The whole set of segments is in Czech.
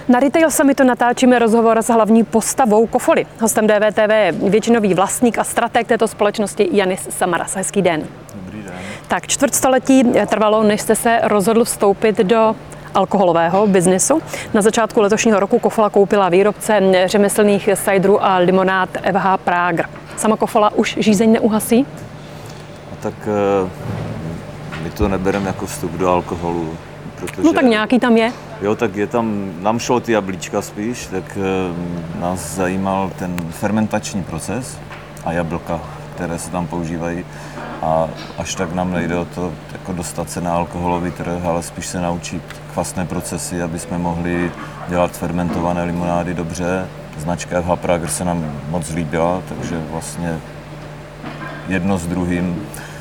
Na Retail Summitu natáčíme rozhovor s hlavní postavou Kofoly. Hostem DVTV je většinový vlastník a stratég této společnosti Janis Samaras. Hezký den. Dobrý den. Tak čtvrtstoletí trvalo, než jste se rozhodl vstoupit do alkoholového biznesu. Na začátku letošního roku Kofola koupila výrobce řemeslných ciderů a limonád FH Prager. Sama Kofola už žízeň neuhasí? Tak my to nebereme jako vstup do alkoholu. Protože, No tak nějaký tam je. Jo, tak je tam, nám šlo ty jablíčka spíš, tak nás zajímal ten fermentační proces a jablka, které se tam používají. A až tak nám nejde o to jako dostat se na alkoholový trh, ale spíš se naučit kvasné procesy, aby jsme mohli dělat fermentované limonády dobře. Značka FH Prager se nám moc líbila, takže vlastně jedno s druhým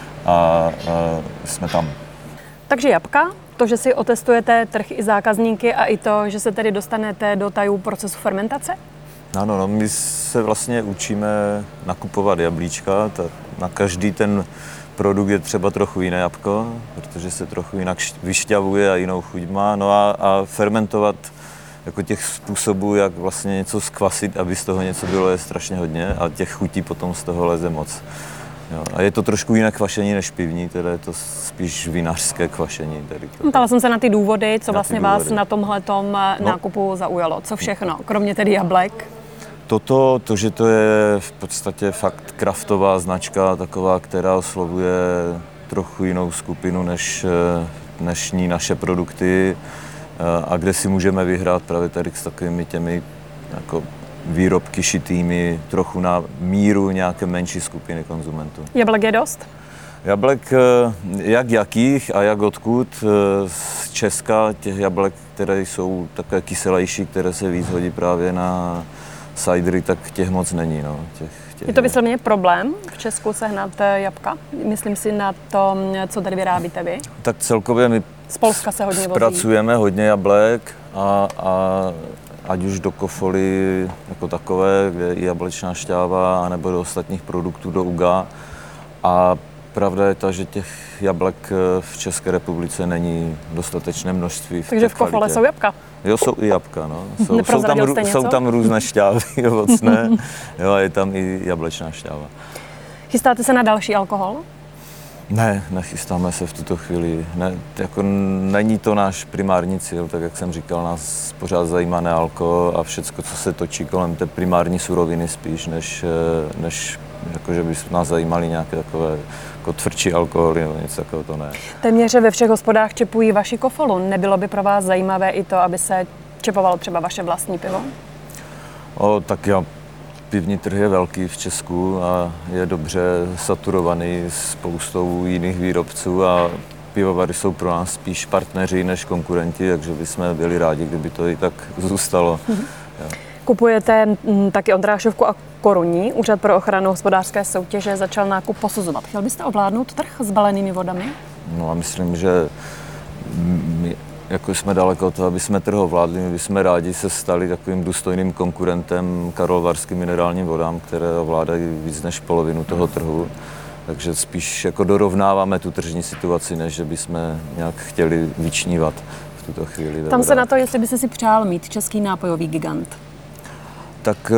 a jsme tam. Takže jabka, to, že si otestujete trh i zákazníky a i to, že se tedy dostanete do tajů procesu fermentace? Ano, no, my se vlastně učíme nakupovat jablíčka, na každý ten produkt je třeba trochu jiné jabko, protože se trochu jinak vyšťavuje a jinou chuť má. No a fermentovat jako těch způsobů, jak vlastně něco zkvasit, aby z toho něco bylo, je strašně hodně a těch chutí potom z toho leze moc. Jo, a je to trošku jiné kvašení než pivní, teda je to spíš vinařské kvašení. Ptala jsem se na ty důvody, co vlastně vás na tomhletom nákupu zaujalo. Co všechno, kromě tedy jablek? To, že to je v podstatě fakt kraftová značka, taková, která oslovuje trochu jinou skupinu než dnešní naše produkty a kde si můžeme vyhrát právě tady s takovými těmi jako výrobky šitými trochu na míru nějaké menší skupiny konzumentů. Jablek je dost? Jablek jak jakých a jak odkud. Z Česka těch jablek, které jsou takové kyselější, které se víc hodí právě na cidery, tak těch moc není. No. Je to vysloveně problém v Česku sehnat jabka? Myslím si na to, co tady vyrábíte vy. Tak celkově my z Polska se hodně pracujeme hodně jablek a ať už do Kofoly jako takové, kde je i jablečná šťáva, anebo do ostatních produktů, do UGA. A pravda je ta, že těch jablek v České republice není dostatečné množství. Takže v Kofole jsou jabka? Jo, jsou i jabka, no. Jsou tam různé šťávy ovocné, jo, a je tam i jablečná šťáva. Chystáte se na další alkohol? Ne, nechystáme se v tuto chvíli. Ne, jako není to náš primární cíl, tak jak jsem říkal, nás pořád zajímá nealko a všecko, co se točí kolem té primární suroviny spíš, než jako, že by nás zajímaly nějaké takové jako tvrdší alkoholy nebo něco takového, to ne. Téměř ve všech hospodách čepují vaši Kofolu. Nebylo by pro vás zajímavé i to, aby se čepovalo třeba vaše vlastní pivo? Tak jo. Pivní trh je velký v Česku a je dobře saturovaný spoustou jiných výrobců a pivovary jsou pro nás spíš partneři než konkurenti, takže bychom byli rádi, kdyby to i tak zůstalo. Kupujete taky Ondrášovku a Korunní. Úřad pro ochranu hospodářské soutěže začal nákup posuzovat. Chtěl byste ovládnout trh s balenými vodami? No a myslím, že my jako jsme daleko od toho, aby jsme trh ovládli, my bychom rádi se stali takovým důstojným konkurentem karlovarským minerálním vodám, které ovládají víc než polovinu toho trhu. Takže spíš jako dorovnáváme tu tržní situaci, než že bychom nějak chtěli vyčnívat v tuto chvíli. Tam se na to, jestli byste si přál mít český nápojový gigant. Tak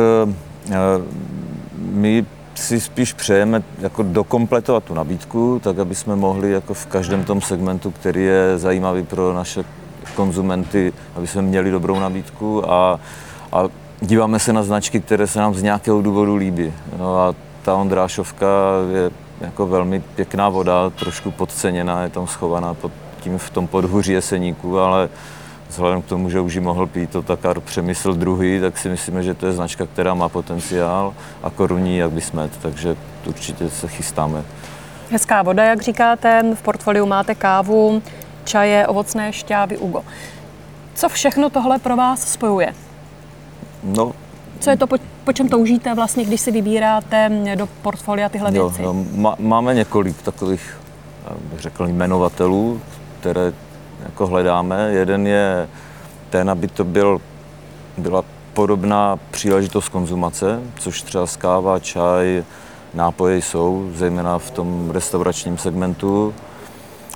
my si spíš přejeme jako dokompletovat tu nabídku, tak aby jsme mohli jako v každém tom segmentu, který je zajímavý pro naše konzumenty, aby jsme měli dobrou nabídku a díváme se na značky, které se nám z nějakého důvodu líbí. No a ta Ondrášovka je jako velmi pěkná voda, trošku podceněná, je tam schovaná v tom podhůří Jeseníku, ale vzhledem k tomu, že už ji mohl pít Otakar Přemysl II, tak si myslíme, že to je značka, která má potenciál a Korunní jak by smet, takže určitě se chystáme. Hezká voda, jak říkáte, v portfoliu máte kávu, čaje, ovocné šťávy, Ugo. Co všechno tohle pro vás spojuje? No, co je to, po čem toužíte vlastně, když si vybíráte do portfolia tyhle věci? Máme několik takových, bych řekl, jmenovatelů, které jako hledáme. Jeden je ten, aby to byla podobná příležitost konzumace, což třeba káva, čaj, nápoje jsou, zejména v tom restauračním segmentu.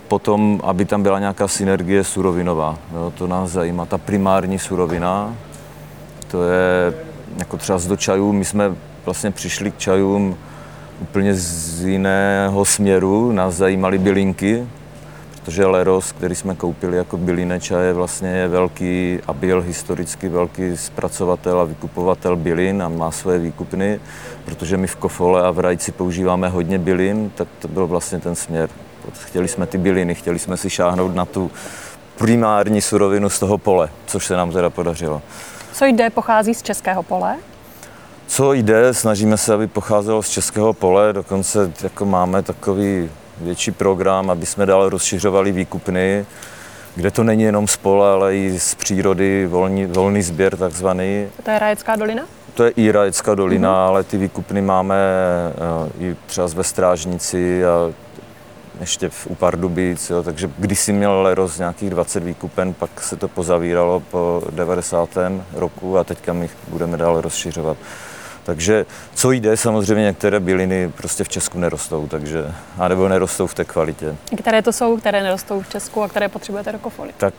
potom, aby tam byla nějaká synergie surovinová. Jo, to nás zajímá. Ta primární surovina, to je jako třeba do čajů. My jsme vlastně přišli k čajům úplně z jiného směru. Nás zajímaly bylinky, protože Leros, který jsme koupili jako bylinné čaje, vlastně je velký a byl historicky velký zpracovatel a vykupovatel bylin a má své výkupny. Protože my v Kofole a v Rajci používáme hodně bylin, tak to byl vlastně ten směr. Chtěli jsme ty byliny, chtěli jsme si šáhnout na tu primární surovinu z toho pole, což se nám teda podařilo. Co jde, pochází z českého pole? Co jde, snažíme se, aby pocházelo z českého pole, dokonce jako máme takový větší program, aby jsme dále rozšiřovali výkupny, kde to není jenom z pole, ale i z přírody, volný sběr takzvaný. To je Rajecká dolina? To je i Rajecká dolina, ale ty výkupny máme i třeba ve Strážnici a ještě u Pardubic, jo, takže kdysi měl Leros nějakých 20 výkupen, pak se to pozavíralo po 90. roku a teďka my budeme dále rozšiřovat. Takže co jde, samozřejmě některé byliny prostě v Česku nerostou, takže, anebo nerostou v té kvalitě. Které to jsou, které nerostou v Česku a které potřebujete do Kofoly? Tak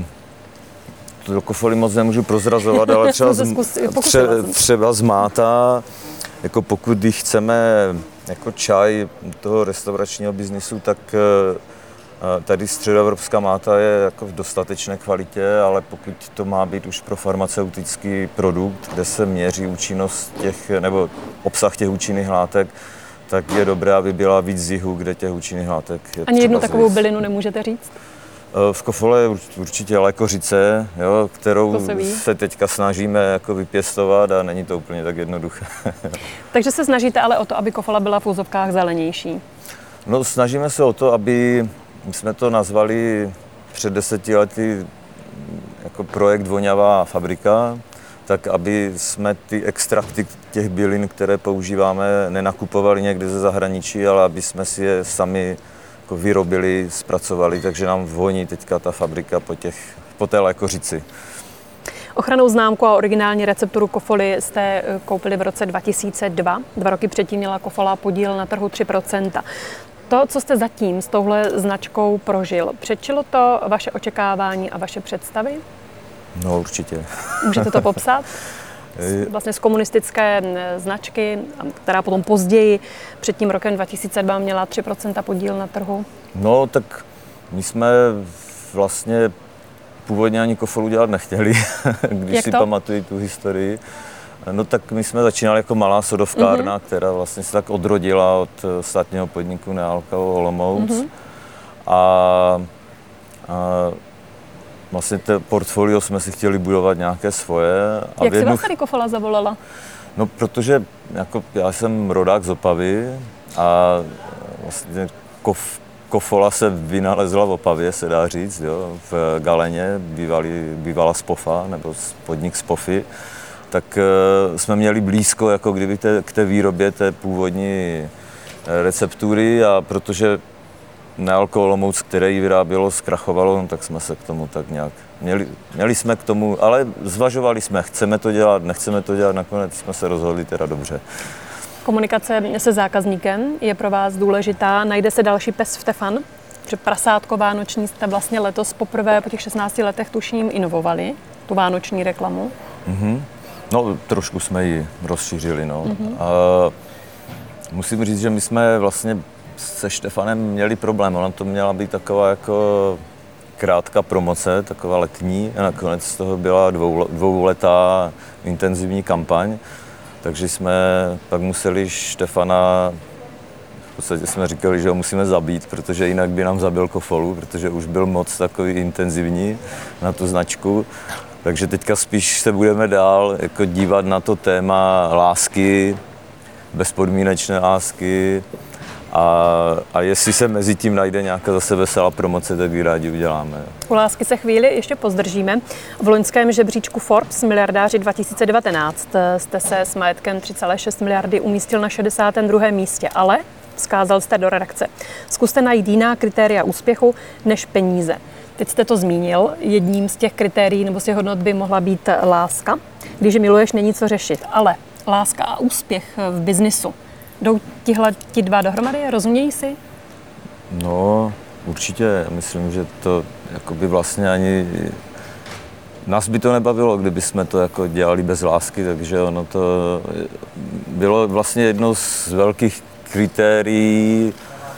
do Kofoly moc nemůžu prozrazovat, ale třeba z Máta, jako pokud chceme jako čaj toho restauračního biznisu, tak tady středoevropská máta je jako v dostatečné kvalitě, ale pokud to má být už pro farmaceutický produkt, kde se měří účinnost těch, nebo obsah těch účinných látek, tak je dobré, aby byla víc z jihu, kde těch účinných látek je. Ani jednu takovou bylinu nemůžete říct? V Kofole je určitě lékořice, jo, kterou se teďka snažíme jako vypěstovat a není to úplně tak jednoduché. Takže se snažíte ale o to, aby Kofola byla v úzovkách zelenější? No, snažíme se o to, aby, my jsme to nazvali před 10 lety jako projekt Voňavá fabrika, tak aby jsme ty extrakty těch bylin, které používáme, nenakupovali někde ze zahraničí, ale aby jsme si je sami jako vyrobili, zpracovali, takže nám voní teďka ta fabrika po té lékořici. Ochrannou známku a originální recepturu Kofoly jste koupili v roce 2002. 2 roky předtím měla Kofola podíl na trhu 3%. To, co jste zatím s touhle značkou prožil, předčilo to vaše očekávání a vaše představy? No, určitě. Můžete to popsat? Vlastně z komunistické značky, která potom později, před tím rokem 2002, měla 3% podíl na trhu. No, tak my jsme vlastně původně ani Kofolu dělat nechtěli, když si pamatuju tu historii. No tak my jsme začínali jako malá sodovkárna, která vlastně se tak odrodila od státního podniku Nealko Olomouc. A vlastně to portfolio jsme si chtěli budovat nějaké svoje. A jak si vás tady Kofola zavolala? No, protože jako já jsem rodák z Opavy a vlastně Kofola se vynalezla v Opavě, se dá říct, jo, v Galeně, bývala Spofa, nebo podnik Spofy. Tak jsme měli blízko jako kdyby k té výrobě té původní receptury a protože Nealko Olomouc, které ji vyrábělo, zkrachovalo, tak jsme se k tomu tak nějak měli jsme k tomu, ale zvažovali jsme, chceme to dělat, nechceme to dělat, nakonec jsme se rozhodli teda dobře. Komunikace se zákazníkem je pro vás důležitá. Najde se další pes v Tefan? Protože prasátko vánoční jste vlastně letos poprvé po těch 16 letech tuším inovovali, tu vánoční reklamu. No, trošku jsme ji rozšířili, no. A musím říct, že my jsme vlastně se Štefanem měli problém. Ona to měla být taková jako krátká promoce, taková letní. A nakonec z toho byla dvouletá intenzivní kampaň. Takže jsme pak museli Štefana, v podstatě jsme říkali, že ho musíme zabít, protože jinak by nám zabil Kofolu, protože už byl moc takový intenzivní na tu značku. Takže teďka spíš se budeme dál jako dívat na to téma lásky, bezpodmínečné lásky a jestli se mezi tím najde nějaká zase veselá promoce, tak ji rádi uděláme. U lásky se chvíli ještě pozdržíme. V loňském žebříčku Forbes miliardáři 2019 jste se s majetkem 3,6 miliardy umístil na 62. místě, ale vzkázal jste do redakce. Zkuste najít jiná kritéria úspěchu než peníze. Teď jste to zmínil, jedním z těch kritérií nebo z těch hodnot by mohla být láska. Když miluješ, není co řešit, ale láska a úspěch v biznisu. Jdou ti dva dohromady? Rozumějí si? No, Určitě, myslím, že to jakoby vlastně ani nás by to nebavilo, kdyby jsme to jako dělali bez lásky, takže ono to bylo vlastně jedno z velkých kritérií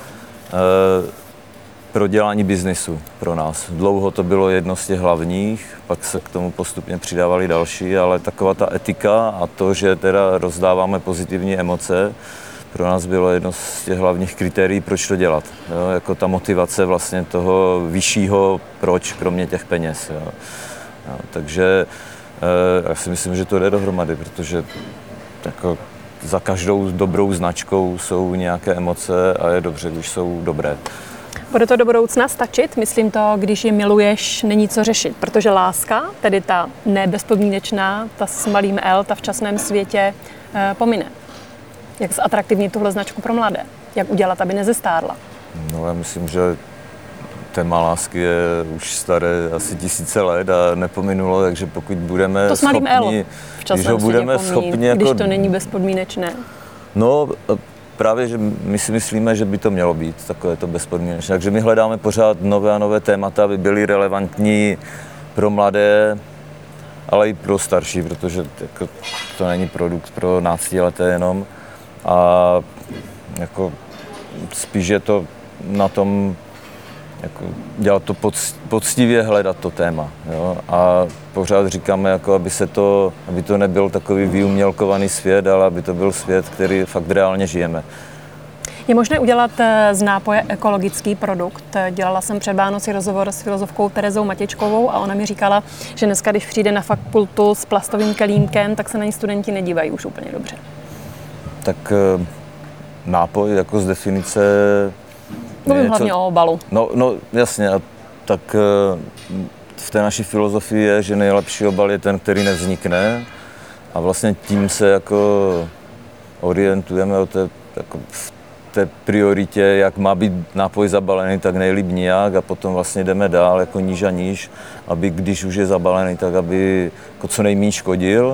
pro dělání biznisu pro nás. Dlouho to bylo jedno z těch hlavních, pak se k tomu postupně přidávali další, ale taková ta etika a to, že teda rozdáváme pozitivní emoce, pro nás bylo jedno z těch hlavních kritérií, proč to dělat. Jo? Jako ta motivace vlastně toho vyššího proč, kromě těch peněz. Jo? Jo, takže já si myslím, že to jde dohromady, protože jako za každou dobrou značkou jsou nějaké emoce a je dobře, když jsou dobré. Bude to do budoucna stačit? Myslím to, když je miluješ, není co řešit, protože láska, tedy ta nebezpodmínečná, ta s malým L, ta v časném světě, pomine. Jak zatraktivnit tuhle značku pro mladé? Jak udělat, aby nezestárla? No, já myslím, že téma lásky je už staré asi tisíce let a nepominulo, takže pokud budeme to schopni, když ho budeme schopni, jako, když to není bezpodmínečné. No, právě, že my si myslíme, že by to mělo být takové to bezpodmínečné. Takže my hledáme pořád nové a nové témata, aby byly relevantní pro mladé, ale i pro starší, protože jako, to není produkt pro náctileté jenom. A jako, spíš je to na tom, jako, dělat to poctivě, hledat to téma. Jo? A pořád říkáme, jako, aby to nebyl takový vyumělkovaný svět, ale aby to byl svět, který fakt reálně žijeme. Je možné udělat z nápoje ekologický produkt. Dělala jsem před Vánoci rozhovor s filozofkou Terezou Matěčkovou a ona mi říkala, že dneska, když přijde na fakultu s plastovým kelímkem, tak se na ní studenti nedívají už úplně dobře. Tak nápoj jako z definice... Mluvím hlavně o obalu. No jasně, a tak v té naší filozofii je, že nejlepší obal je ten, který nevznikne a vlastně tím se jako orientujeme v té prioritě, jak má být nápoj zabalený, tak nejlíp nijak a potom vlastně jdeme dál jako níž a níž, aby když už je zabalený, tak aby jako co nejméně škodil.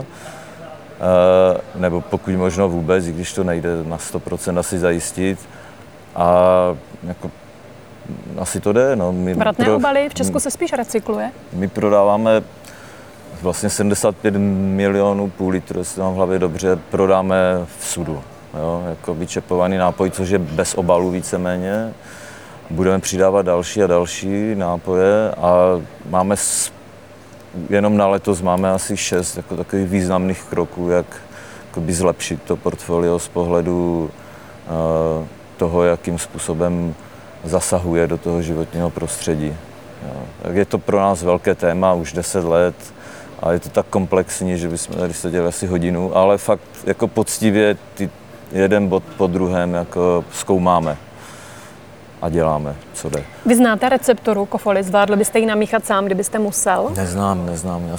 Nebo pokud možno vůbec, i když to nejde na 100% asi zajistit. A jako, asi to jde. No. Vratné obaly v Česku se spíš recykluje? My prodáváme vlastně 75 milionů půl litru, jestli mám v hlavě dobře, prodáme v sudu. Jo? Jako vyčepovaný nápoj, což je bez obalu víceméně. Budeme přidávat další a další nápoje a máme jenom na letos máme asi 6 jako takových významných kroků, jak zlepšit to portfolio z pohledu toho, jakým způsobem zasahuje do toho životního prostředí. Jo. Tak je to pro nás velké téma už 10 let a je to tak komplexní, že bychom tady seděli asi hodinu, ale fakt jako poctivě ty jeden bod po druhém jako zkoumáme a děláme, co jde. Vy znáte recepturu Kofoly? Zvládl byste ji namíchat sám, kdybyste musel? Neznám.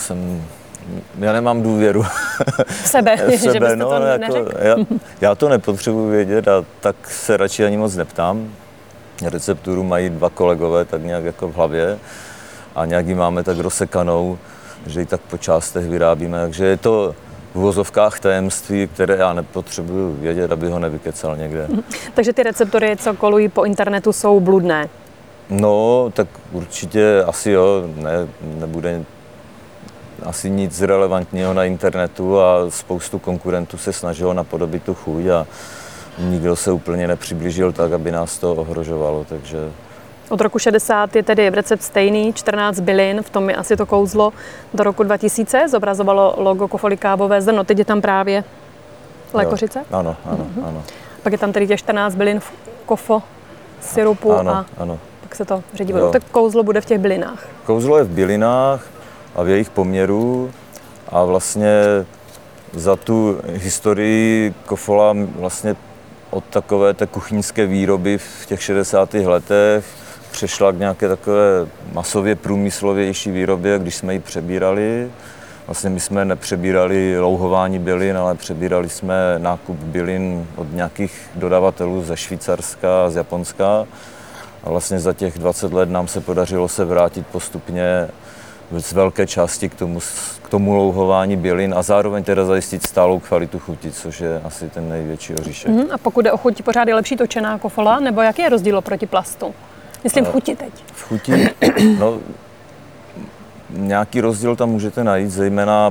Já nemám důvěru v sebe, že byste no, to jako, neřekl? já to nepotřebuji vědět a tak se radši ani moc neptám. Recepturu mají 2 kolegové tak nějak jako v hlavě a nějak ji máme tak rozsekanou, že ji tak po částech vyrábíme. Takže je to v uvozovkách tajemství, které já nepotřebuji vědět, aby ho nevykecal někde. Takže ty receptury, co kolují po internetu, jsou bludné? No, tak určitě asi jo, nebude asi nic relevantního na internetu a spoustu konkurentů se snažilo napodobit tu chuť a nikdo se úplně nepřiblížil tak, aby nás to ohrožovalo, takže... Od roku 60 je tedy recept stejný, 14 bylin, v tom je asi to kouzlo. Do roku 2000 zobrazovalo logo Kofoly kávové zrno, teď je tam právě lékořice? Ano. Pak je tam tedy těch 14 bylin v kofo, syrupu ano. pak se to ředí vodou. Tak kouzlo bude v těch bylinách. Kouzlo je v bylinách a v jejich poměru a vlastně za tu historii Kofola vlastně od takové té kuchyňské výroby v těch 60. letech přešla k nějaké takové masově průmyslovější výrobě, když jsme ji přebírali. Vlastně my jsme nepřebírali louhování bylin, ale přebírali jsme nákup bylin od nějakých dodavatelů ze Švýcarska a z Japonska. A vlastně za těch 20 let nám se podařilo se vrátit postupně z velké části k tomu louhování bylin a zároveň teda zajistit stálou kvalitu chuti, což je asi ten největší oříšek. A pokud jde o chuť, pořád je lepší točená Kofola, nebo jaký je rozdíl proti plastu? Myslím v chuti teď. V chuti, no, nějaký rozdíl tam můžete najít, zejména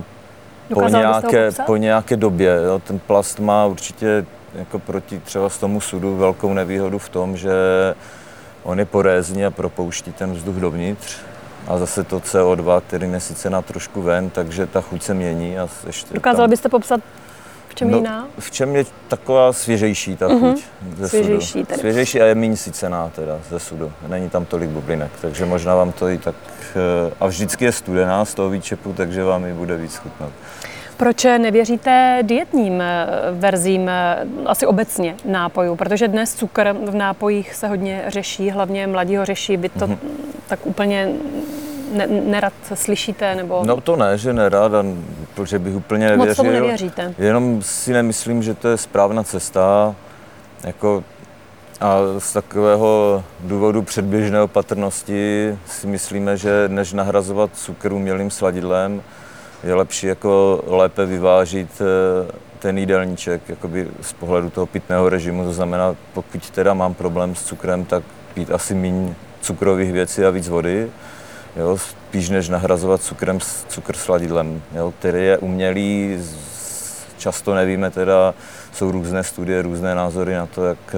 po nějaké době. Jo. Ten plast má určitě jako proti třeba z tomu sudu velkou nevýhodu v tom, že on je porézní a propouští ten vzduch dovnitř. A zase to CO2, který je sice na trošku ven, takže ta chuť se mění. A ještě dokázal byste popsat, v čem je jiná? V čem je taková svěžejší ta chuť ze svěžejší sudu. Svěžejší a je méně sycená teda ze sudu. Není tam tolik bublinek, takže možná vám to i tak... A vždycky je studená z toho výčepu, takže vám ji bude víc chutnat. Proč nevěříte dietním verzím, asi obecně nápojů? Protože dnes cukr v nápojích se hodně řeší, hlavně mladí ho řeší. Vy to tak úplně nerad slyšíte? Nebo... No to ne, že nerad, protože bych úplně nevěřil. Moc tomu nevěříte? Jenom si nemyslím, že to je správná cesta. Jako, a z takového důvodu předběžné opatrnosti si myslíme, že než nahrazovat cukr umělým sladidlem, je lepší jako lépe vyvážit ten jídelníček jakoby z pohledu toho pitného režimu. To znamená, pokud teda mám problém s cukrem, tak pít asi méně cukrových věcí a víc vody. Jo, spíš než nahrazovat cukr sladidlem, jo, který je umělý, často nevíme teda, jsou různé studie, různé názory na to, jak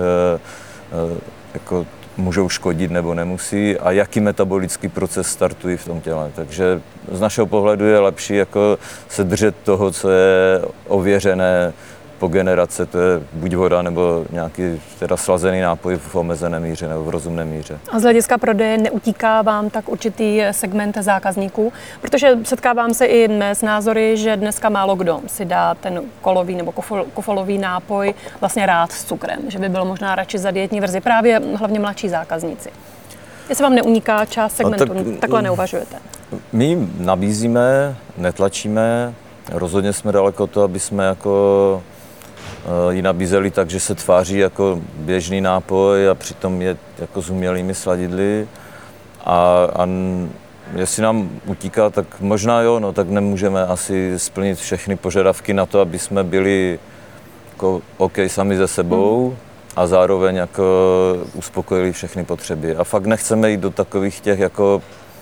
jako můžou škodit nebo nemusí a jaký metabolický proces startují v tom těle. Takže z našeho pohledu je lepší jako se držet toho, co je ověřené po generace, to je buď voda nebo nějaký teda slazený nápoj v omezené míře nebo v rozumné míře. A z hlediska prodeje neutíká vám tak určitý segment zákazníků? Protože setkávám se i s názory, že dneska málo kdo si dá ten kolový nebo kofolový nápoj vlastně rád s cukrem, že by bylo možná radši za dietní verzi, právě hlavně mladší zákazníci. Jestli vám neuniká část segmentu, takhle neuvažujete? My nabízíme, netlačíme, rozhodně jsme daleko od toho, aby jsme jako ji nabízeli tak, že se tváří jako běžný nápoj a přitom je jako s umělými sladidly. A jestli nám utíká, tak možná jo, no, tak nemůžeme asi splnit všechny požadavky na to, aby jsme byli jako OK sami ze sebou a zároveň jako uspokojili všechny potřeby. A fakt nechceme jít do takových těch jako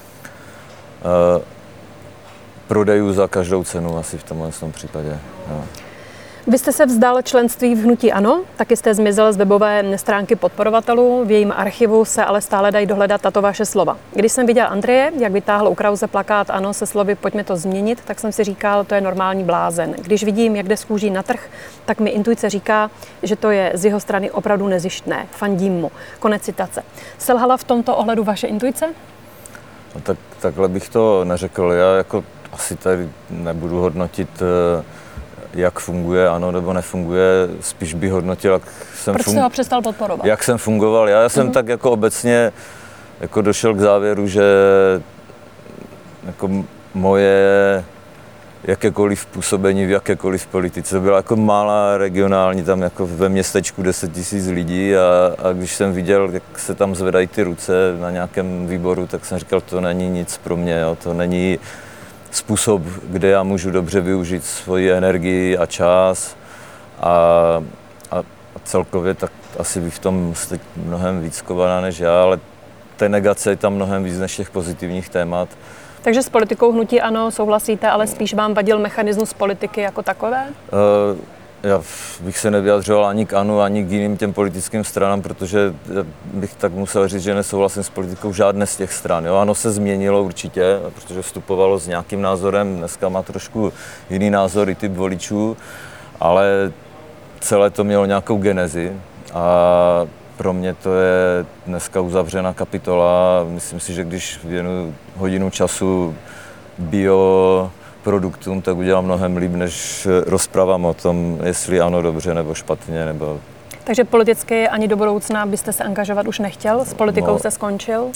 prodejů za každou cenu asi v tomhle případě. Jo. Vy jste se vzdal členství v hnutí ANO, taky jste zmizel z webové stránky podporovatelů, v jejím archivu se ale stále dají dohledat tato vaše slova. Když jsem viděl Andreje, jak vytáhl u Krause plakát ANO se slovy pojďme to změnit, tak jsem si říkal, to je normální blázen. Když vidím, jak jde z kůží na trh, tak mi intuice říká, že to je z jeho strany opravdu nezištné. Fandím mu. Konec citace. Selhala v tomto ohledu vaše intuice? No tak, takhle bych to neřekl. Já jako asi tady nebudu hodnotit, jak funguje ANO nebo nefunguje, spíš bych hodnotil, jak jsem Proč jste ho přestal podporovat? Jak jsem fungoval. Já jsem tak jako obecně jako došel k závěru, že jako moje jakékoliv působení v jakékoliv politice byla jako malá regionální, tam jako ve městečku 10 000 lidí a když jsem viděl, jak se tam zvedají ty ruce na nějakém výboru, tak jsem říkal, to není nic pro mě, jo, to není způsob, kde já můžu dobře využít svoji energii a čas a celkově tak asi bych v tom jste mnohem víc kovaná než já, ale té negace je tam mnohem víc než těch pozitivních témat. Takže s politikou hnutí ANO souhlasíte, ale spíš vám vadil mechanismus politiky jako takové? Já bych se nevyjadřoval ani k ANO, ani k jiným těm politickým stranám, protože bych tak musel říct, že nesouhlasím s politikou žádné z těch stran. Jo, ANO se změnilo určitě, protože vstupovalo s nějakým názorem, dneska má trošku jiný názor i typ voličů, ale celé to mělo nějakou genezi a pro mě to je dneska uzavřená kapitola. Myslím si, že když věnu hodinu času bioproduktům, tak udělám mnohem líp, než rozpravám o tom, jestli ano dobře nebo špatně. Nebo... Takže politicky ani do budoucna byste se angažovat už nechtěl? S politikou jste skončil?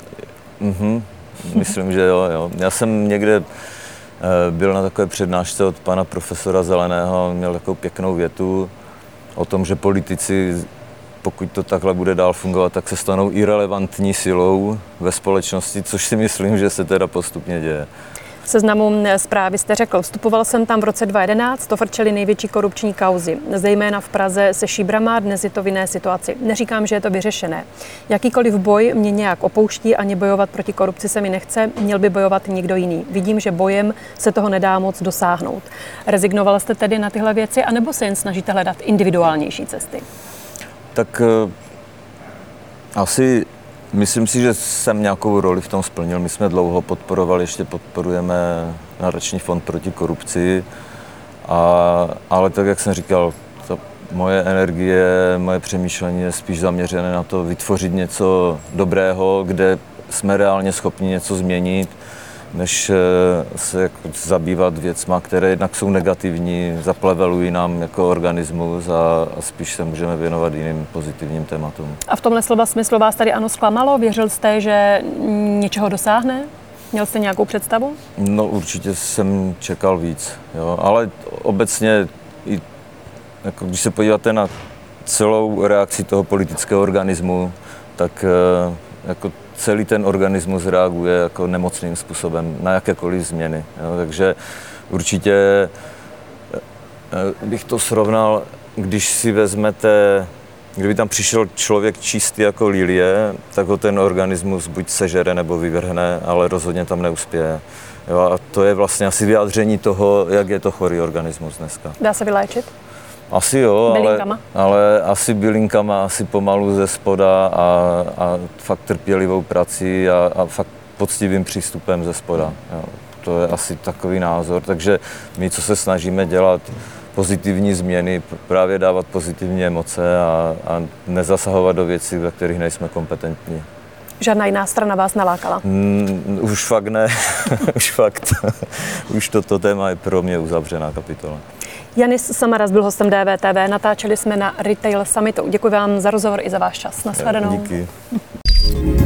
Myslím, že jo. Já jsem někde byl na takové přednášce od pana profesora Zeleného, měl takovou pěknou větu o tom, že politici, pokud to takhle bude dál fungovat, tak se stanou irelevantní silou ve společnosti, což si myslím, že se teda postupně děje. Seznamu Zprávy jste řekl, vstupoval jsem tam v roce 2011, to frčely největší korupční kauzy, zejména v Praze se Šíbrama, dnes je to v jiné situaci. Neříkám, že je to vyřešené. Jakýkoliv boj mě nějak opouští, ani bojovat proti korupci se mi nechce, měl by bojovat někdo jiný. Vidím, že bojem se toho nedá moc dosáhnout. Rezignoval jste tedy na tyhle věci, anebo se jen snažíte hledat individuálnější cesty? Tak asi myslím si, že jsem nějakou roli v tom splnil. My jsme dlouho podporovali, ještě podporujeme Nadační fond proti korupci, ale tak, jak jsem říkal, ta moje energie, moje přemýšlení je spíš zaměřené na to vytvořit něco dobrého, kde jsme reálně schopni něco změnit, než se jako zabývat věcma, které jednak jsou negativní, zaplevelují nám jako organismus a spíš se můžeme věnovat jiným pozitivním tématům. A v tomhle slova smyslu vás tady ANO zklamalo? Věřil jste, že něčeho dosáhne? Měl jste nějakou představu? No určitě jsem čekal víc, jo. Ale obecně, jako když se podíváte na celou reakci toho politického organismu, tak jako celý ten organismus reaguje jako nemocným způsobem na jakékoliv změny. Jo. Takže určitě bych to srovnal, když si vezmete, kdyby tam přišel člověk čistý jako lilie, tak ho ten organismus buď sežere nebo vyvrhne, ale rozhodně tam neuspěje. Jo, a to je vlastně asi vyjádření toho, jak je to chorý organismus dneska. Dá se vyléčit? Asi jo, ale asi bylinkama, asi pomalu ze spoda a fakt trpělivou prací a fakt poctivým přístupem ze spoda. Jo. To je asi takový názor, takže my, co se snažíme dělat, pozitivní změny, právě dávat pozitivní emoce a nezasahovat do věcí, ve kterých nejsme kompetentní. Žádná jiná strana vás nalákala? Už fakt ne, už fakt. Už toto téma je pro mě uzavřená kapitola. Janis Samaras byl hostem DVTV, natáčeli jsme na Retail Summitu. Děkuji vám za rozhovor i za váš čas. Nashledanou. Díky.